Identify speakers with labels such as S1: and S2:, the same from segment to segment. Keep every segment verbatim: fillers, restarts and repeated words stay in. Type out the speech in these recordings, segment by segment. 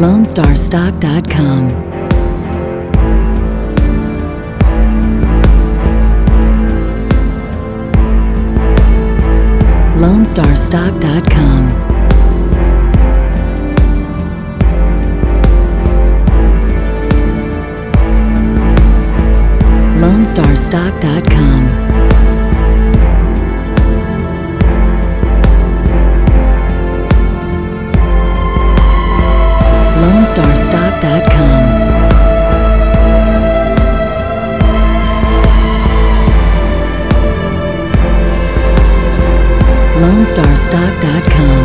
S1: Lone Star Stock dot com. Lone Star Stock dot com. Lone Star Stock dot com. Lone Star Stock dot com. Lone Star Stock dot com.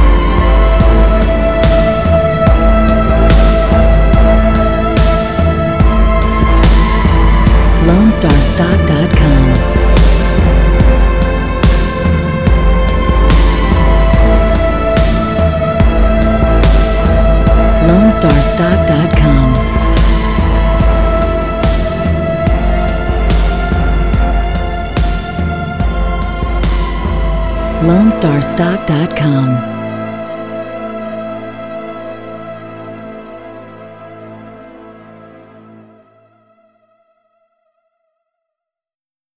S1: Lone Star Stock dot com. Lone Star Stock dot com. Lone Star Stock dot com.